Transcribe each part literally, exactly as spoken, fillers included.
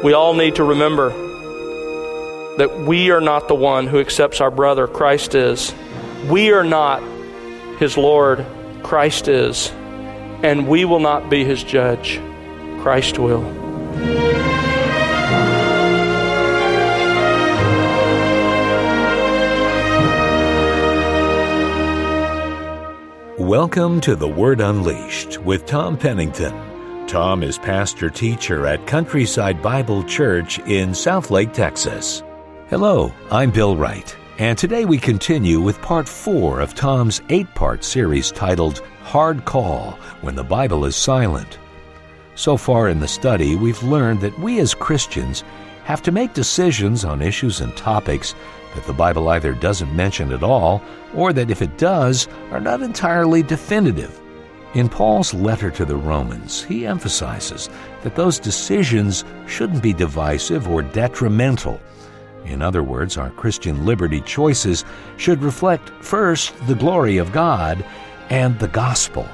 we all need to remember that we are not the one who accepts our brother. Christ is. We are not his Lord. Christ is. And we will not be his judge. Christ will. Welcome to The Word Unleashed with Tom Pennington. Tom is pastor-teacher at Countryside Bible Church in Southlake, Texas. Hello, I'm Bill Wright, and today we continue with part four of Tom's eight-part series titled Hard Call, When the Bible is Silent. So far in the study, we've learned that we as Christians have to make decisions on issues and topics that the Bible either doesn't mention at all, or that if it does, are not entirely definitive. In Paul's letter to the Romans, he emphasizes that those decisions shouldn't be divisive or detrimental. In other words, our Christian liberty choices should reflect first the glory of God and the gospel.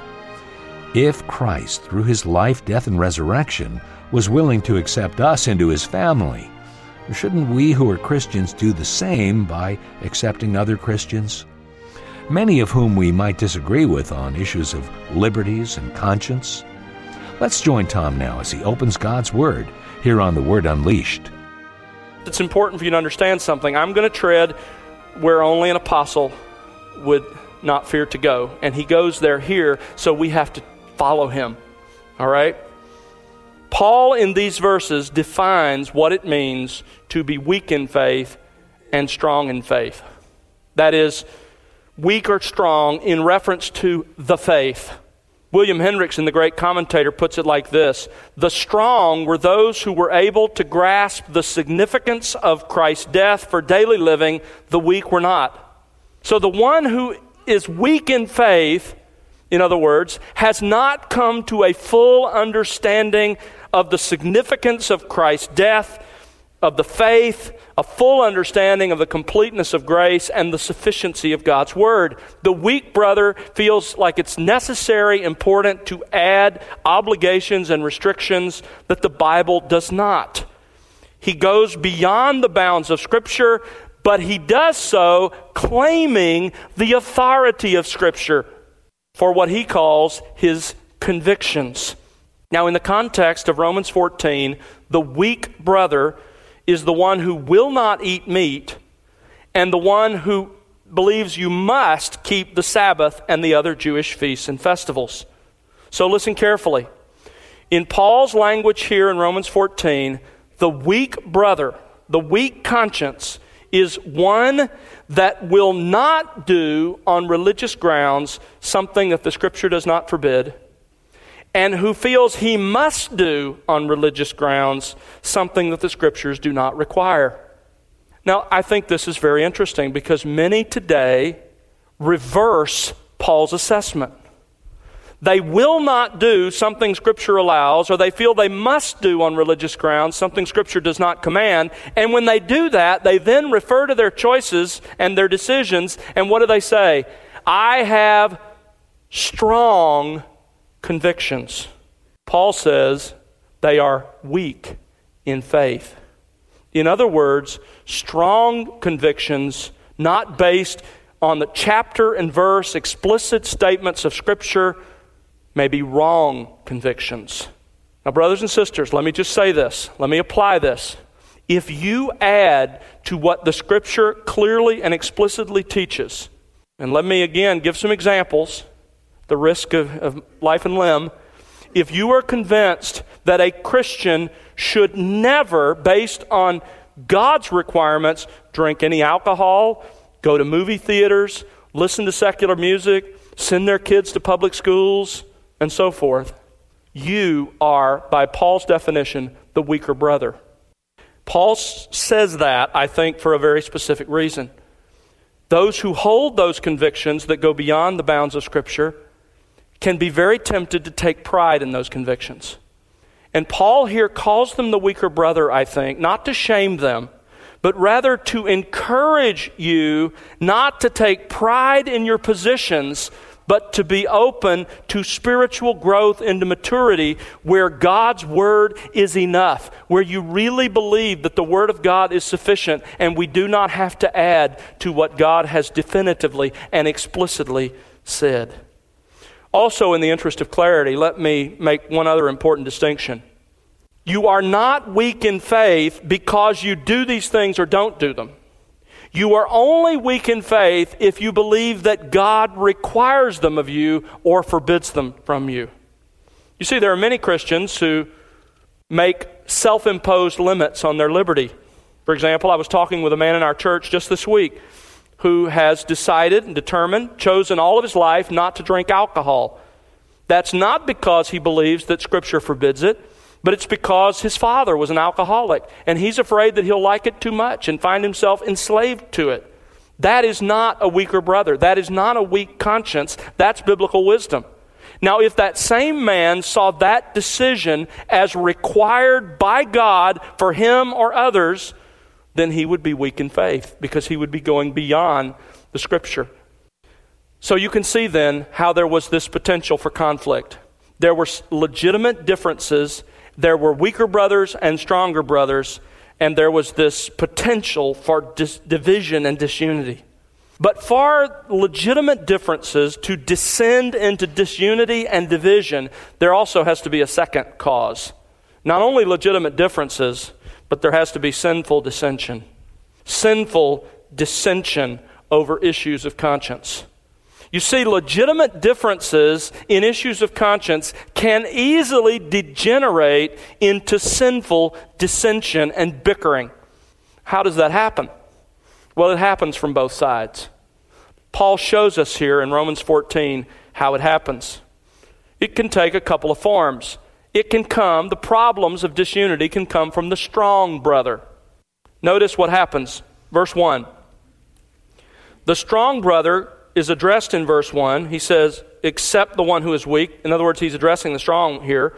If Christ, through his life, death, and resurrection, was willing to accept us into his family, shouldn't we who are Christians do the same by accepting other Christians? Many of whom we might disagree with on issues of liberties and conscience. Let's join Tom now as he opens God's Word here on The Word Unleashed. It's important for you to understand something. I'm going to tread where only an apostle would not fear to go. And he goes there here, so we have to follow him. All right? Paul in these verses defines what it means to be weak in faith and strong in faith. That is, weak or strong in reference to the faith. William Hendriksen, the great commentator, puts it like this: the strong were those who were able to grasp the significance of Christ's death for daily living. The weak were not. So the one who is weak in faith, in other words, has not come to a full understanding of the significance of Christ's death, of the faith, a full understanding of the completeness of grace and the sufficiency of God's Word. The weak brother feels like it's necessary, important to add obligations and restrictions that the Bible does not. He goes beyond the bounds of Scripture, but he does so claiming the authority of Scripture for what he calls his convictions. Now, in the context of Romans fourteen, the weak brother is the one who will not eat meat and the one who believes you must keep the Sabbath and the other Jewish feasts and festivals. So listen carefully. In Paul's language here in Romans fourteen, the weak brother, the weak conscience, is one that will not do on religious grounds something that the Scripture does not forbid, and who feels he must do on religious grounds something that the Scriptures do not require. Now, I think this is very interesting because many today reverse Paul's assessment. They will not do something Scripture allows, or they feel they must do on religious grounds something Scripture does not command. And when they do that, they then refer to their choices and their decisions, and what do they say? I have strong convictions. Paul says they are weak in faith. In other words, strong convictions not based on the chapter and verse explicit statements of Scripture may be wrong convictions. Now, brothers and sisters, let me just say this. Let me apply this. If you add to what the Scripture clearly and explicitly teaches, and let me again give some examples, the risk of, of life and limb. If you are convinced that a Christian should never, based on God's requirements, drink any alcohol, go to movie theaters, listen to secular music, send their kids to public schools, and so forth, you are, by Paul's definition, the weaker brother. Paul says that, I think, for a very specific reason. Those who hold those convictions that go beyond the bounds of Scripture can be very tempted to take pride in those convictions. And Paul here calls them the weaker brother, I think, not to shame them, but rather to encourage you not to take pride in your positions, but to be open to spiritual growth into maturity where God's Word is enough, where you really believe that the Word of God is sufficient and we do not have to add to what God has definitively and explicitly said. Also, in the interest of clarity, let me make one other important distinction. You are not weak in faith because you do these things or don't do them. You are only weak in faith if you believe that God requires them of you or forbids them from you. You see, there are many Christians who make self-imposed limits on their liberty. For example, I was talking with a man in our church just this week who has decided and determined, chosen all of his life not to drink alcohol. That's not because he believes that Scripture forbids it, but it's because his father was an alcoholic, and he's afraid that he'll like it too much and find himself enslaved to it. That is not a weaker brother. That is not a weak conscience. That's biblical wisdom. Now, if that same man saw that decision as required by God for him or others, then he would be weak in faith because he would be going beyond the Scripture. So you can see then how there was this potential for conflict. There were legitimate differences. There were weaker brothers and stronger brothers, and there was this potential for dis- division and disunity. But for legitimate differences to descend into disunity and division, there also has to be a second cause. Not only legitimate differences, but there has to be sinful dissension. Sinful dissension over issues of conscience. You see, legitimate differences in issues of conscience can easily degenerate into sinful dissension and bickering. How does that happen? Well, it happens from both sides. Paul shows us here in Romans fourteen how it happens. It can take a couple of forms. It can come, the problems of disunity can come from the strong brother. Notice what happens. Verse one. The strong brother is addressed in verse one. He says, except the one who is weak. In other words, he's addressing the strong here.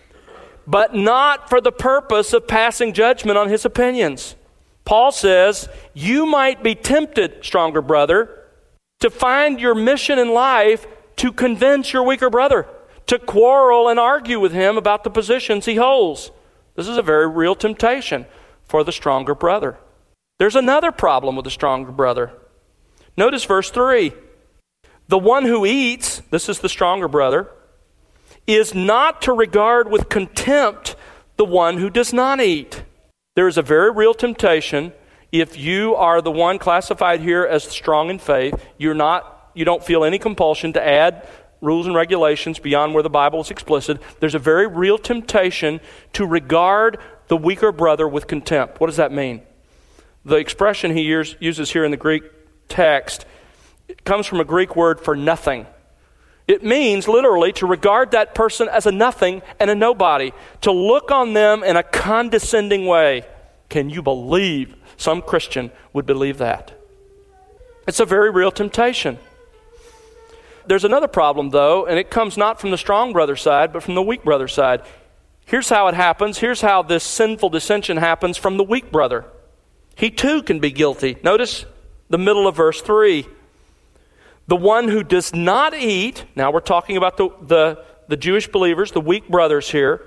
But not for the purpose of passing judgment on his opinions. Paul says, you might be tempted, stronger brother, to find your mission in life to convince your weaker brother, to quarrel and argue with him about the positions he holds. This is a very real temptation for the stronger brother. There's another problem with the stronger brother. Notice verse three. The one who eats, this is the stronger brother, is not to regard with contempt the one who does not eat. There is a very real temptation if you are the one classified here as strong in faith, you're not, you don't feel any compulsion to add rules and regulations beyond where the Bible is explicit. There's a very real temptation to regard the weaker brother with contempt. What does that mean? The expression he uses here in the Greek text, it comes from a Greek word for nothing. It means literally to regard that person as a nothing and a nobody, to look on them in a condescending way. Can you believe some Christian would believe that? It's a very real temptation. There's another problem though, and it comes not from the strong brother side, but from the weak brother side. Here's how it happens. Here's how this sinful dissension happens from the weak brother. He too can be guilty. Notice the middle of verse three. The one who does not eat, now we're talking about the, the, the Jewish believers, the weak brothers here,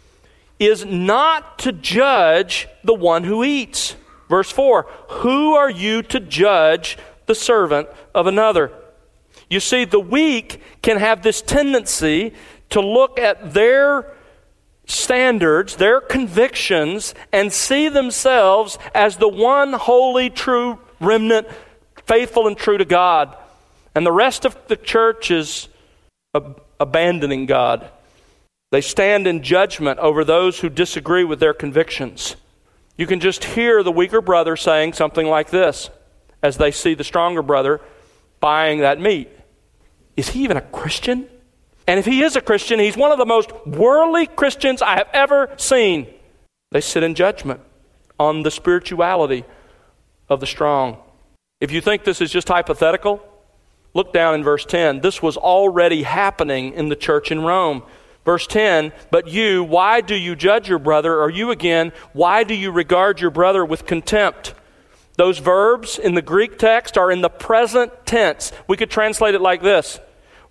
is not to judge the one who eats. Verse four, who are you to judge the servant of another? You see, the weak can have this tendency to look at their standards, their convictions, and see themselves as the one holy, true remnant, faithful and true to God. And the rest of the church is ab- abandoning God. They stand in judgment over those who disagree with their convictions. You can just hear the weaker brother saying something like this as they see the stronger brother buying that meat. Is he even a Christian? And if he is a Christian, he's one of the most worldly Christians I have ever seen. They sit in judgment on the spirituality of the strong. If you think this is just hypothetical, look down in verse ten. This was already happening in the church in Rome. Verse ten, but you, why do you judge your brother? Or you again, why do you regard your brother with contempt? Those verbs in the Greek text are in the present tense. We could translate it like this.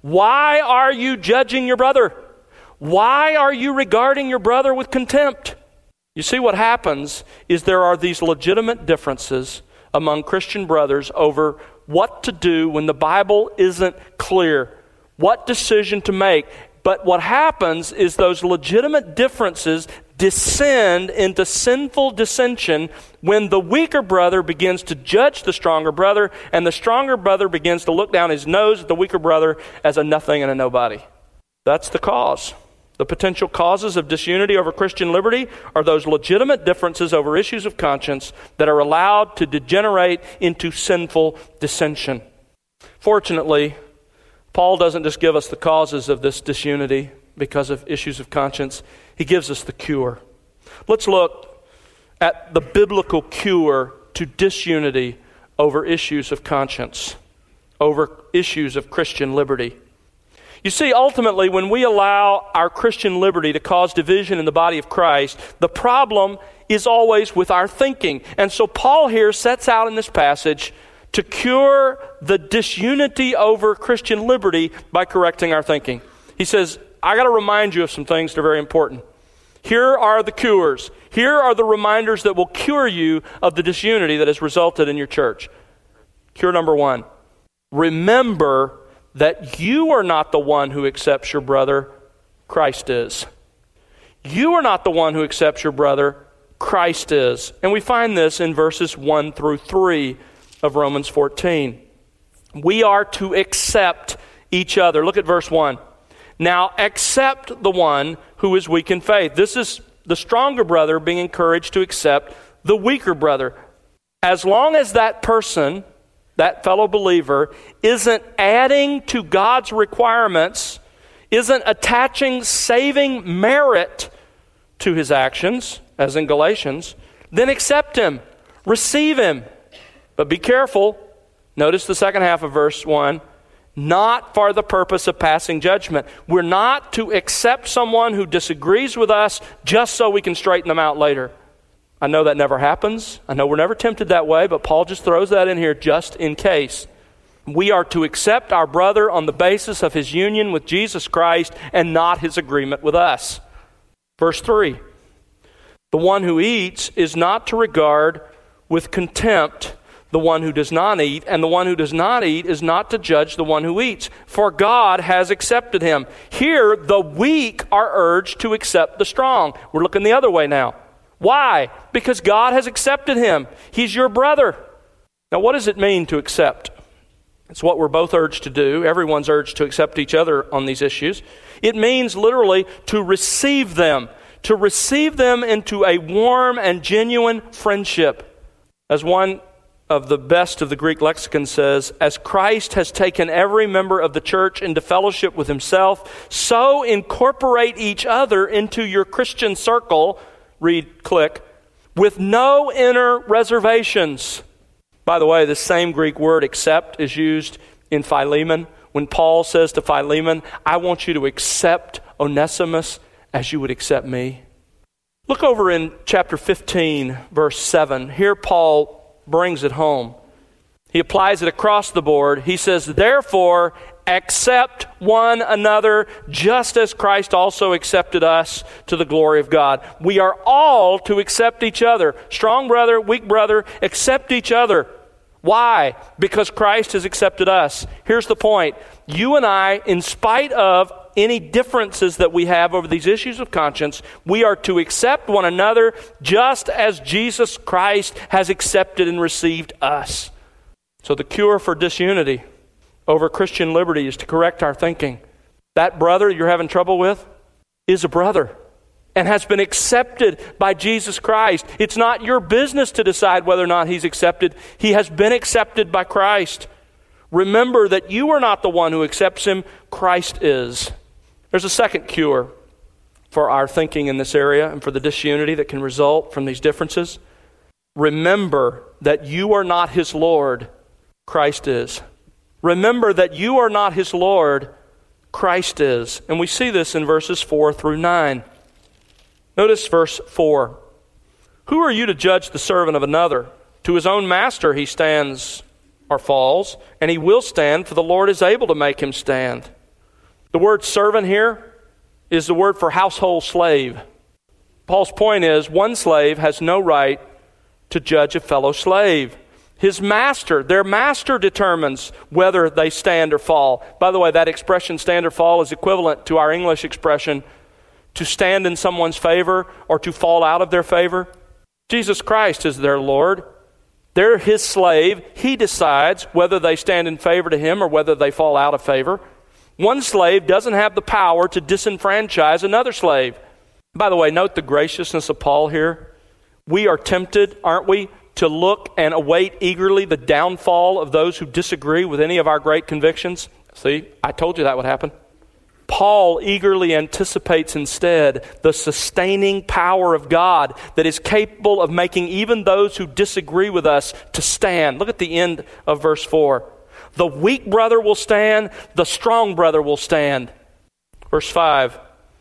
Why are you judging your brother? Why are you regarding your brother with contempt? You see, what happens is there are these legitimate differences among Christian brothers over what to do when the Bible isn't clear, what decision to make. But what happens is those legitimate differences descend into sinful dissension when the weaker brother begins to judge the stronger brother, and the stronger brother begins to look down his nose at the weaker brother as a nothing and a nobody. That's the cause. The potential causes of disunity over Christian liberty are those legitimate differences over issues of conscience that are allowed to degenerate into sinful dissension. Fortunately, Paul doesn't just give us the causes of this disunity because of issues of conscience. He gives us the cure. Let's look at the biblical cure to disunity over issues of conscience, over issues of Christian liberty. You see, ultimately, when we allow our Christian liberty to cause division in the body of Christ, the problem is always with our thinking. And so Paul here sets out in this passage to cure the disunity over Christian liberty by correcting our thinking. He says, I got to remind you of some things that are very important. Here are the cures. Here are the reminders that will cure you of the disunity that has resulted in your church. Cure number one, remember that you are not the one who accepts your brother, Christ is. You are not the one who accepts your brother, Christ is. And we find this in verses one through three of Romans fourteen. We are to accept each other. Look at verse one. Now accept the one who is weak in faith. This is the stronger brother being encouraged to accept the weaker brother. As long as that person, that fellow believer, isn't adding to God's requirements, isn't attaching saving merit to his actions, as in Galatians, then accept him, receive him. But be careful. Notice the second half of verse one. Not for the purpose of passing judgment. We're not to accept someone who disagrees with us just so we can straighten them out later. I know that never happens. I know we're never tempted that way, but Paul just throws that in here just in case. We are to accept our brother on the basis of his union with Jesus Christ and not his agreement with us. Verse three. The one who eats is not to regard with contempt the one who does not eat, and the one who does not eat is not to judge the one who eats, for God has accepted him. Here, the weak are urged to accept the strong. We're looking the other way now. Why? Because God has accepted him. He's your brother. Now, what does it mean to accept? It's what we're both urged to do. Everyone's urged to accept each other on these issues. It means literally to receive them, to receive them into a warm and genuine friendship. As one of the best of the Greek lexicon says, as Christ has taken every member of the church into fellowship with himself, so incorporate each other into your Christian circle, read, click, with no inner reservations. By the way, the same Greek word accept is used in Philemon. When Paul says to Philemon, I want you to accept Onesimus as you would accept me. Look over in chapter fifteen, verse seven. Here Paul brings it home. He applies it across the board. He says, therefore, accept one another just as Christ also accepted us to the glory of God. We are all to accept each other. Strong brother, weak brother, accept each other. Why? Because Christ has accepted us. Here's the point. You and I, in spite of any differences that we have over these issues of conscience, we are to accept one another just as Jesus Christ has accepted and received us. So the cure for disunity over Christian liberty is to correct our thinking. That brother you're having trouble with is a brother and has been accepted by Jesus Christ. It's not your business to decide whether or not he's accepted. He has been accepted by Christ. Remember that you are not the one who accepts him. Christ is. There's a second cure for our thinking in this area and for the disunity that can result from these differences. Remember that you are not his Lord. Christ is. Remember that you are not his Lord. Christ is. And we see this in verses four through nine. Notice verse four. Who are you to judge the servant of another? To his own master he stands or falls, and he will stand, for the Lord is able to make him stand. The word servant here is the word for household slave. Paul's point is one slave has no right to judge a fellow slave. His master, their master determines whether they stand or fall. By the way, that expression stand or fall is equivalent to our English expression to stand in someone's favor or to fall out of their favor. Jesus Christ is their Lord. They're his slave. He decides whether they stand in favor to him or whether they fall out of favor. One slave doesn't have the power to disenfranchise another slave. By the way, note the graciousness of Paul here. We are tempted, aren't we, to look and await eagerly the downfall of those who disagree with any of our great convictions. See, I told you that would happen. Paul eagerly anticipates instead the sustaining power of God that is capable of making even those who disagree with us to stand. Look at the end of verse four. The weak brother will stand, the strong brother will stand. Verse five.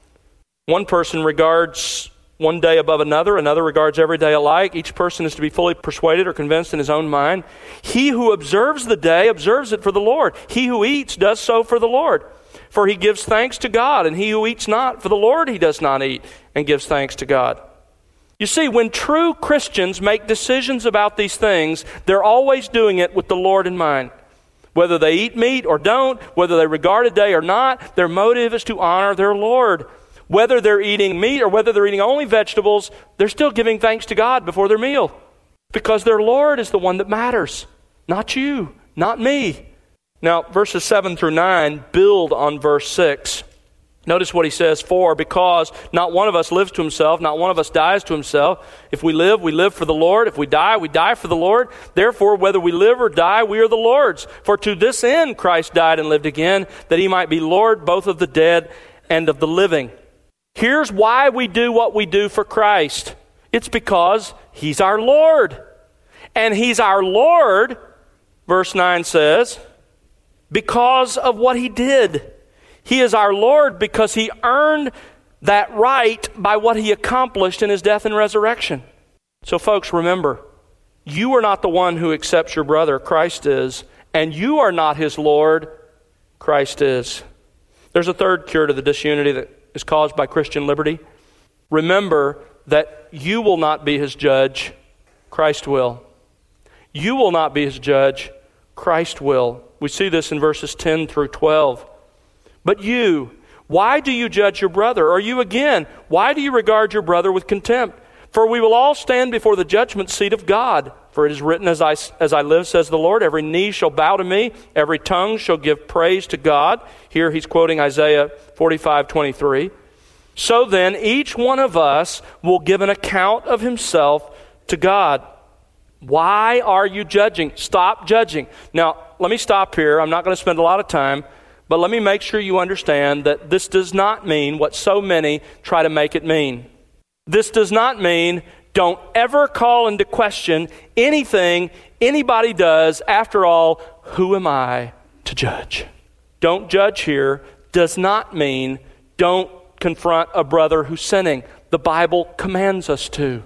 One person regards one day above another, another regards every day alike. Each person is to be fully persuaded or convinced in his own mind. He who observes the day observes it for the Lord. He who eats does so for the Lord. For he gives thanks to God, and he who eats not for the Lord he does not eat, and gives thanks to God. You see, when true Christians make decisions about these things, they're always doing it with the Lord in mind. Whether they eat meat or don't, whether they regard a day or not, their motive is to honor their Lord. Whether they're eating meat or whether they're eating only vegetables, they're still giving thanks to God before their meal. Because their Lord is the one that matters, not you, not me. Now, verses seven through nine build on verse six. Notice what he says, for because not one of us lives to himself, not one of us dies to himself. If we live, we live for the Lord. If we die, we die for the Lord. Therefore, whether we live or die, we are the Lord's. For to this end Christ died and lived again, that he might be Lord both of the dead and of the living. Here's why we do what we do for Christ. It's because he's our Lord. And he's our Lord, verse nine says, because of what he did. He is our Lord because he earned that right by what he accomplished in his death and resurrection. So folks, remember, you are not the one who accepts your brother, Christ is. And you are not his Lord, Christ is. There's a third cure to the disunity that is caused by Christian liberty. Remember that you will not be his judge, Christ will. You will not be his judge, Christ will. We see this in verses ten through twelve. But you, why do you judge your brother? Or you again, why do you regard your brother with contempt? For we will all stand before the judgment seat of God. For it is written, as I, as I live, says the Lord, every knee shall bow to me, every tongue shall give praise to God. Here he's quoting Isaiah forty-five twenty-three. So then, each one of us will give an account of himself to God. Why are you judging? Stop judging. Now, let me stop here. I'm not going to spend a lot of time, but let me make sure you understand that this does not mean what so many try to make it mean. This does not mean don't ever call into question anything anybody does. After all, who am I to judge? Don't judge here does not mean don't confront a brother who's sinning. The Bible commands us to.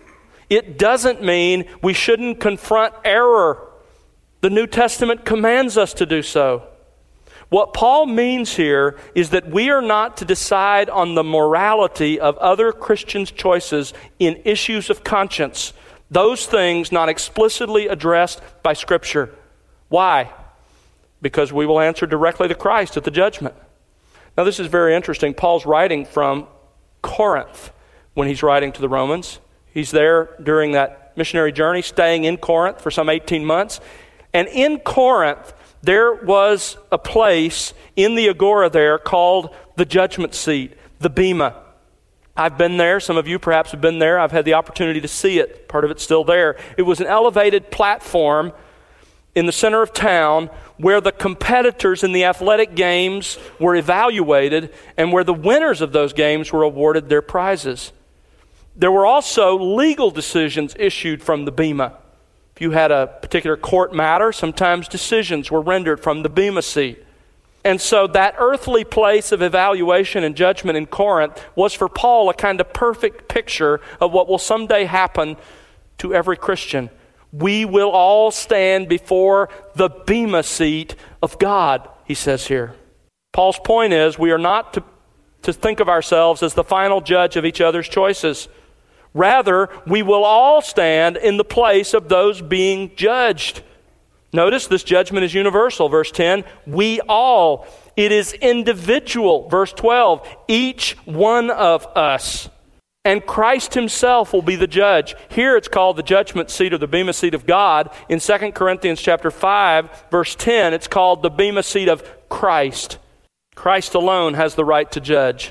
It doesn't mean we shouldn't confront error. The New Testament commands us to do so. What Paul means here is that we are not to decide on the morality of other Christians' choices in issues of conscience. Those things not explicitly addressed by Scripture. Why? Because we will answer directly to Christ at the judgment. Now this is very interesting. Paul's writing from Corinth when he's writing to the Romans. He's there during that missionary journey, staying in Corinth for some eighteen months. And in Corinth, there was a place in the agora there called the judgment seat, the Bema. I've been there. Some of you perhaps have been there. I've had the opportunity to see it. Part of it's still there. It was an elevated platform in the center of town where the competitors in the athletic games were evaluated and where the winners of those games were awarded their prizes. There were also legal decisions issued from the Bema. If you had a particular court matter, sometimes decisions were rendered from the Bema seat. And so that earthly place of evaluation and judgment in Corinth was for Paul a kind of perfect picture of what will someday happen to every Christian. We will all stand before the Bema seat of God, he says here. Paul's point is we are not to, to think of ourselves as the final judge of each other's choices. Rather, we will all stand in the place of those being judged. Notice this judgment is universal. Verse ten, we all. It is individual. Verse twelve, each one of us. And Christ himself will be the judge. Here it's called the judgment seat or the bema seat of God. In Second Corinthians chapter five, verse ten, it's called the bema seat of Christ. Christ alone has the right to judge.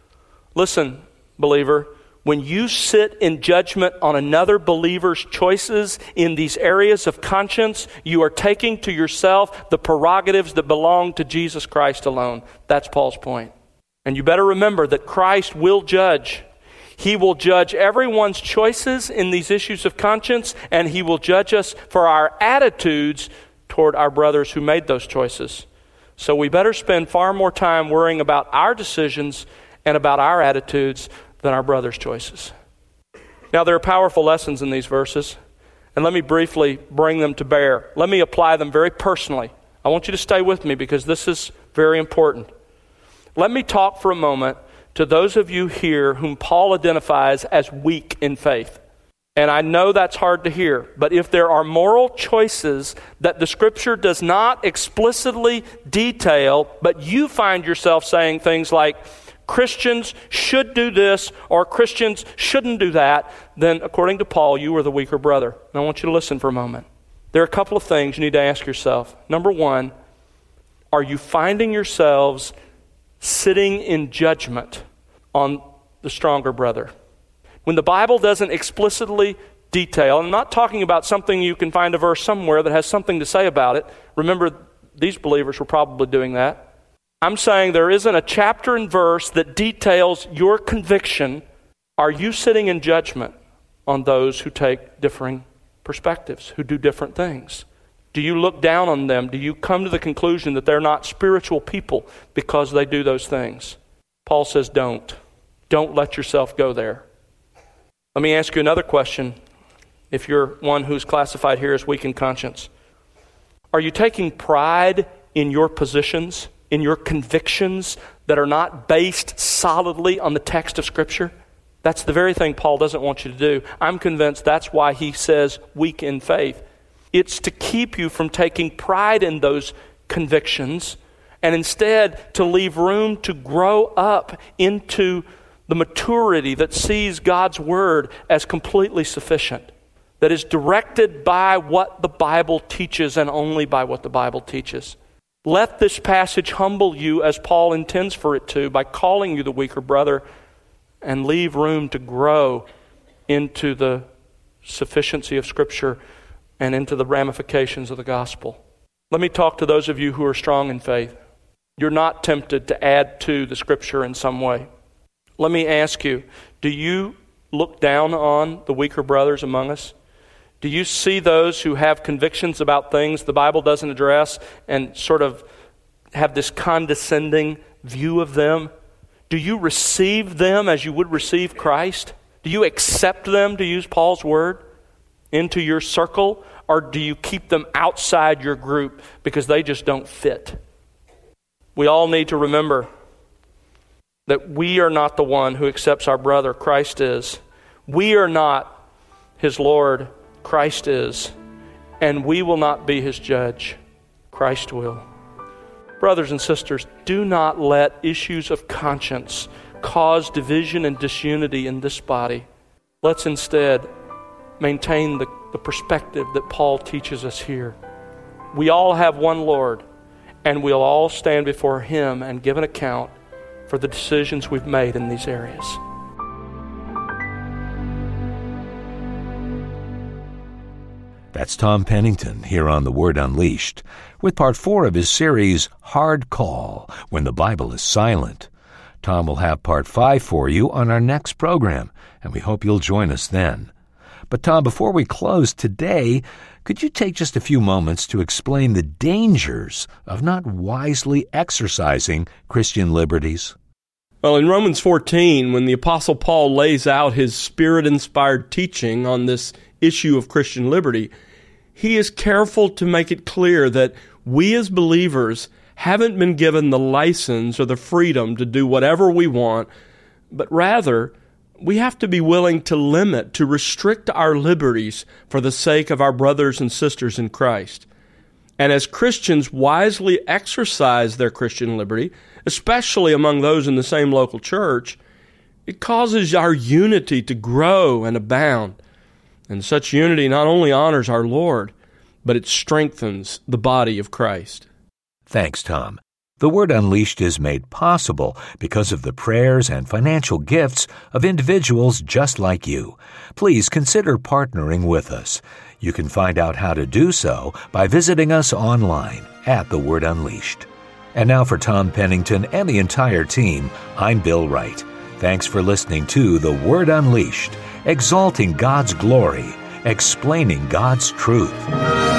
Listen, believer, when you sit in judgment on another believer's choices in these areas of conscience, you are taking to yourself the prerogatives that belong to Jesus Christ alone. That's Paul's point. And you better remember that Christ will judge. He will judge everyone's choices in these issues of conscience, and he will judge us for our attitudes toward our brothers who made those choices. So we better spend far more time worrying about our decisions and about our attitudes than our brothers' choices. Now, there are powerful lessons in these verses, and let me briefly bring them to bear. Let me apply them very personally. I want you to stay with me because this is very important. Let me talk for a moment to those of you here whom Paul identifies as weak in faith. And I know that's hard to hear, but if there are moral choices that the Scripture does not explicitly detail, but you find yourself saying things like, Christians should do this or Christians shouldn't do that, then according to Paul, you are the weaker brother. And I want you to listen for a moment. There are a couple of things you need to ask yourself. Number one, are you finding yourselves sitting in judgment on the stronger brother? When the Bible doesn't explicitly detail, I'm not talking about something you can find a verse somewhere that has something to say about it. Remember, these believers were probably doing that. I'm saying there isn't a chapter and verse that details your conviction. Are you sitting in judgment on those who take differing perspectives, who do different things? Do you look down on them? Do you come to the conclusion that they're not spiritual people because they do those things? Paul says don't. Don't let yourself go there. Let me ask you another question. If you're one who's classified here as weak in conscience, are you taking pride in your positions, in your convictions that are not based solidly on the text of Scripture? That's the very thing Paul doesn't want you to do. I'm convinced that's why he says weak in faith. It's to keep you from taking pride in those convictions and instead to leave room to grow up into the maturity that sees God's Word as completely sufficient, that is directed by what the Bible teaches and only by what the Bible teaches. Let this passage humble you as Paul intends for it to by calling you the weaker brother, and leave room to grow into the sufficiency of Scripture and into the ramifications of the gospel. Let me talk to those of you who are strong in faith. You're not tempted to add to the Scripture in some way. Let me ask you, do you look down on the weaker brothers among us? Do you see those who have convictions about things the Bible doesn't address and sort of have this condescending view of them? Do you receive them as you would receive Christ? Do you accept them, to use Paul's word, into your circle? Or do you keep them outside your group because they just don't fit? We all need to remember that we are not the one who accepts our brother. Christ is. We are not his Lord. Christ is. And we will not be his judge. Christ will. Brothers and sisters, do not let issues of conscience cause division and disunity in this body. Let's instead maintain the, the perspective that Paul teaches us here. We all have one Lord, and we'll all stand before him and give an account for the decisions we've made in these areas. That's Tom Pennington here on The Word Unleashed with part four of his series, Hard Call, When the Bible is Silent. Tom will have part five for you on our next program, and we hope you'll join us then. But Tom, before we close today, could you take just a few moments to explain the dangers of not wisely exercising Christian liberties? Well, in Romans fourteen, when the Apostle Paul lays out his Spirit-inspired teaching on this issue of Christian liberty, he is careful to make it clear that we as believers haven't been given the license or the freedom to do whatever we want, but rather we have to be willing to limit, to restrict our liberties for the sake of our brothers and sisters in Christ. And as Christians wisely exercise their Christian liberty, especially among those in the same local church, it causes our unity to grow and abound. And such unity not only honors our Lord, but it strengthens the body of Christ. Thanks, Tom. The Word Unleashed is made possible because of the prayers and financial gifts of individuals just like you. Please consider partnering with us. You can find out how to do so by visiting us online at The Word Unleashed. And now for Tom Pennington and the entire team, I'm Bill Wright. Thanks for listening to The Word Unleashed, exalting God's glory, explaining God's truth.